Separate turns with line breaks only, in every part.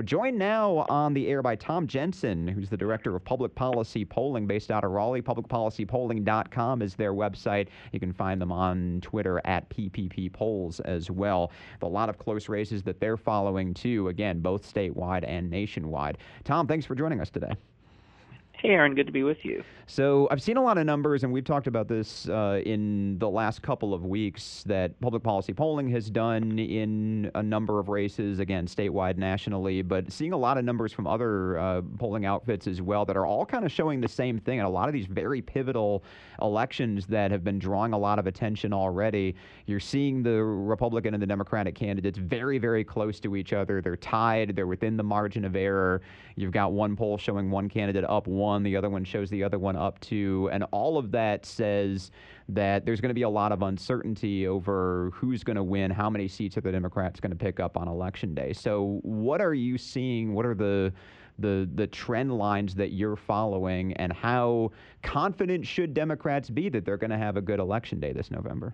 We're joined now on the air by Tom Jensen, who's the Director of Public Policy Polling based out of Raleigh. Publicpolicypolling.com is their website. You can find them on Twitter at PPP Polls as well. A lot of close races that they're following, too, again, both statewide and nationwide. Tom, thanks for joining us today.
Hey, Aaron, good to be with you.
So I've seen a lot of numbers, and we've talked about this in the last couple of weeks, that public policy polling has done in a number of races, again, statewide, nationally, but seeing a lot of numbers from other polling outfits as well that are all kind of showing the same thing. And a lot of these very pivotal elections that have been drawing a lot of attention already, you're seeing the Republican and the Democratic candidates very, very close to each other. They're tied. They're within the margin of error. You've got one poll showing one candidate up one, the other one shows the other one up two, and all of that says that there's going to be a lot of uncertainty over who's going to win, how many seats are the Democrats going to pick up on Election Day. So what are you seeing? What are the trend lines that you're following, and how confident should Democrats be that they're going to have a good Election Day this November?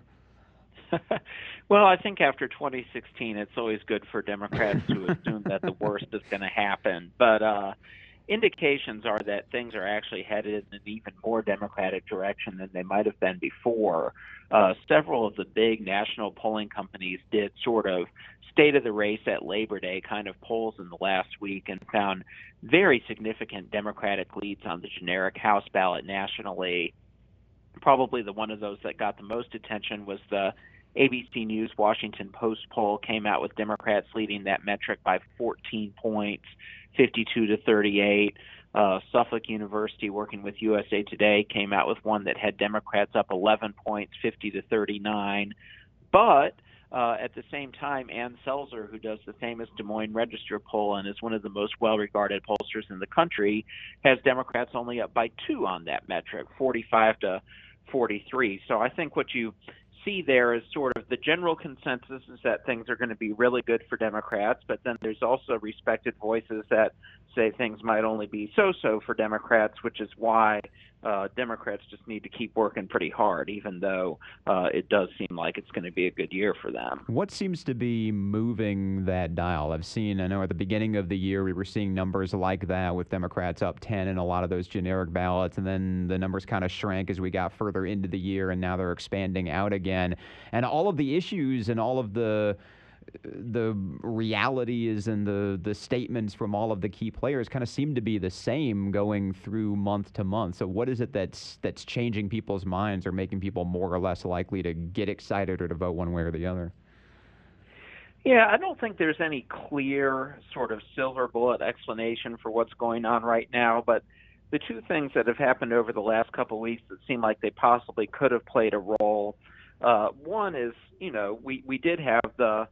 Well, I think after 2016, it's always good for Democrats to assume that the worst is going to happen. But indications are that things are actually headed in an even more Democratic direction than they might have been before. Several of the big national polling companies did sort of state of the race at Labor Day kind of polls in the last week and found very significant Democratic leads on the generic House ballot nationally. Probably the one of those that got the most attention was the ABC News Washington Post poll. Came out with Democrats leading that metric by 14 points, 52-38. Suffolk University, working with USA Today, came out with one that had Democrats up 11 points, 50-39. But at the same time, Ann Selzer, who does the famous Des Moines Register poll and is one of the most well-regarded pollsters in the country, has Democrats only up by 2 on that metric, 45-43. So I think what you see there is sort of the general consensus is that things are going to be really good for Democrats, but then there's also respected voices that say things might only be so-so for Democrats, which is why Democrats just need to keep working pretty hard, even though it does seem like it's going to be a good year for them.
What seems to be moving that dial? I know at the beginning of the year we were seeing numbers like that with Democrats up 10 in a lot of those generic ballots, and then the numbers kind of shrank as we got further into the year, and now they're expanding out again. And all of the issues and all of the realities and the statements from all of the key players kind of seem to be the same going through month to month. So what is it that's changing people's minds or making people more or less likely to get excited or to vote one way or the other?
Yeah, I don't think there's any clear sort of silver bullet explanation for what's going on right now, but the two things that have happened over the last couple of weeks that seem like they possibly could have played a role. One is, we did have the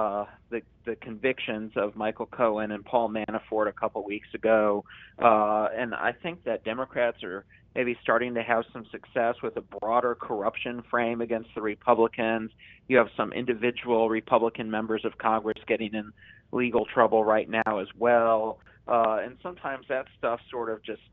convictions of Michael Cohen and Paul Manafort a couple weeks ago, and I think that Democrats are maybe starting to have some success with a broader corruption frame against the Republicans. You have some individual Republican members of Congress getting in legal trouble right now as well, and sometimes that stuff sort of just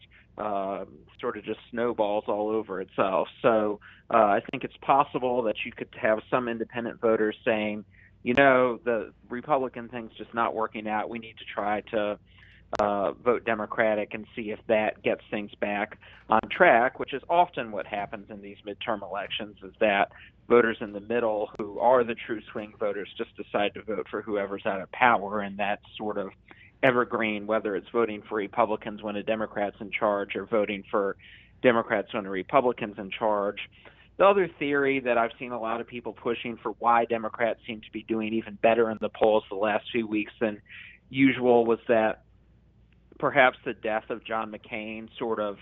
snowballs all over itself. So I think it's possible that you could have some independent voters saying, the Republican thing's just not working out. We need to try to vote Democratic and see if that gets things back on track, which is often what happens in these midterm elections, is that voters in the middle who are the true swing voters just decide to vote for whoever's out of power, and that's sort of evergreen, whether it's voting for Republicans when a Democrat's in charge or voting for Democrats when a Republican's in charge. The other theory that I've seen a lot of people pushing for why Democrats seem to be doing even better in the polls the last few weeks than usual was that perhaps the death of John McCain sort of,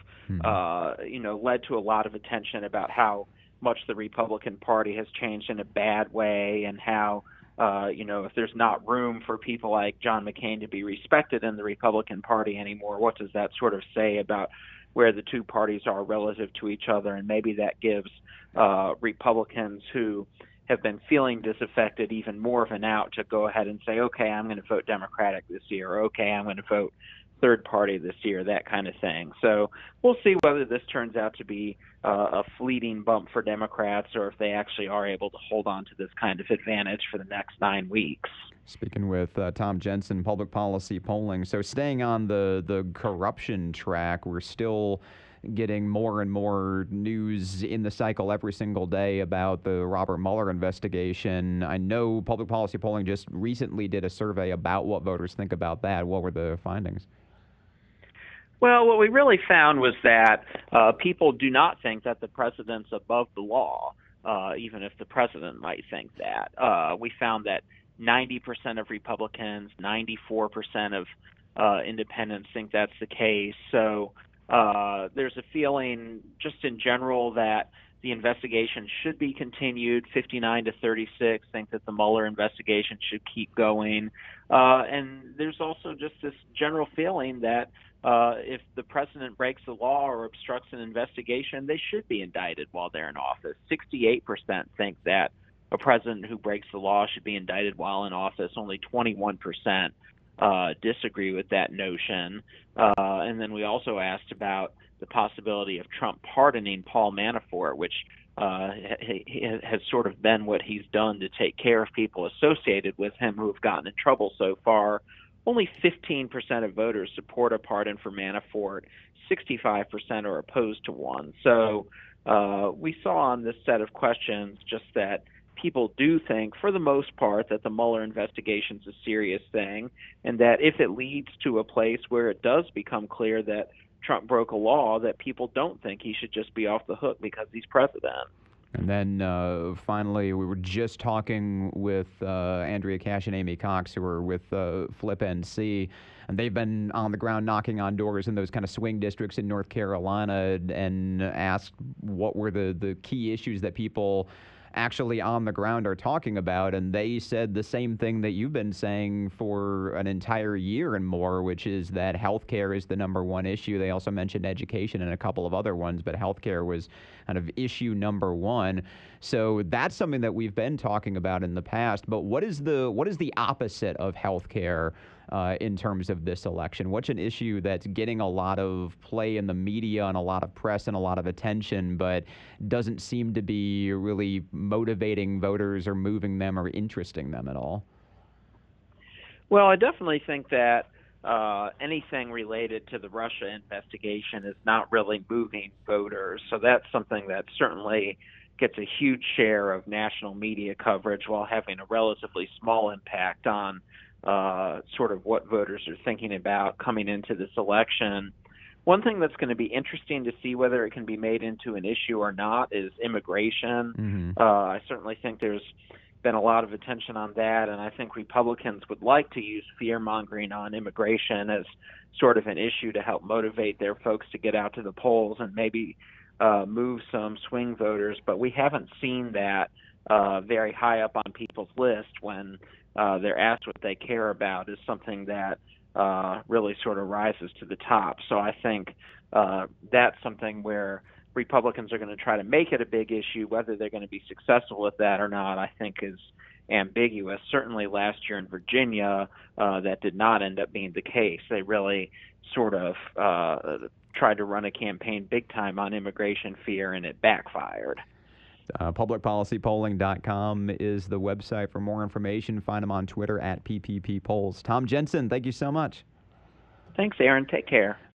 led to a lot of attention about how much the Republican Party has changed in a bad way, and how, if there's not room for people like John McCain to be respected in the Republican Party anymore, what does that sort of say about where the two parties are relative to each other? And maybe that gives Republicans who have been feeling disaffected even more of an out to go ahead and say, okay, I'm going to vote Democratic this year, or okay, I'm going to vote third party this year, that kind of thing. So we'll see whether this turns out to be a fleeting bump for Democrats or if they actually are able to hold on to this kind of advantage for the next 9 weeks.
Speaking with Tom Jensen, Public Policy Polling. So staying on the corruption track, we're still getting more and more news in the cycle every single day about the Robert Mueller investigation. I know Public Policy Polling just recently did a survey about what voters think about that. What were the findings?
Well, what we really found was that people do not think that the president's above the law, even if the president might think that. We found that 90% of Republicans, 94% of independents think that's the case. So there's a feeling just in general that the investigation should be continued. 59 to 36 think that the Mueller investigation should keep going. And there's also just this general feeling that if the president breaks the law or obstructs an investigation, they should be indicted while they're in office. 68% think that a president who breaks the law should be indicted while in office. Only 21% disagree with that notion. And then we also asked about the possibility of Trump pardoning Paul Manafort, which has sort of been what he's done to take care of people associated with him who have gotten in trouble so far. Only 15% of voters support a pardon for Manafort. 65% are opposed to one. So we saw on this set of questions just that people do think, for the most part, that the Mueller investigation is a serious thing, and that if it leads to a place where it does become clear that Trump broke a law, that people don't think he should just be off the hook because he's president.
And then finally, we were just talking with Andrea Cash and Amy Cox, who are with Flip NC, and they've been on the ground knocking on doors in those kind of swing districts in North Carolina and asked what were the key issues that people actually on the ground are talking about, and they said the same thing that you've been saying for an entire year and more, which is that healthcare is the number one issue. They also mentioned education and a couple of other ones, but healthcare was kind of issue number one. So that's something that we've been talking about in the past. But what is the opposite of healthcare in terms of this election? What's an issue that's getting a lot of play in the media and a lot of press and a lot of attention, but doesn't seem to be really motivating voters or moving them or interesting them at all?
Well, I definitely think that anything related to the Russia investigation is not really moving voters. So that's something that certainly gets a huge share of national media coverage while having a relatively small impact on sort of what voters are thinking about coming into this election. One thing that's going to be interesting to see whether it can be made into an issue or not is immigration.
Mm-hmm.
I certainly think there's been a lot of attention on that, and I think Republicans would like to use fear-mongering on immigration as sort of an issue to help motivate their folks to get out to the polls and maybe move some swing voters. But we haven't seen that very high up on people's list when they're asked what they care about is something that really sort of rises to the top. So I think that's something where Republicans are going to try to make it a big issue. Whether they're going to be successful with that or not, I think is ambiguous. Certainly last year in Virginia, that did not end up being the case. They really sort of tried to run a campaign big time on immigration fear, and it backfired.
PublicPolicyPolling.com is the website for more information. Find them on Twitter at PPP Polls. Tom Jensen, thank you so much.
Thanks, Aaron. Take care.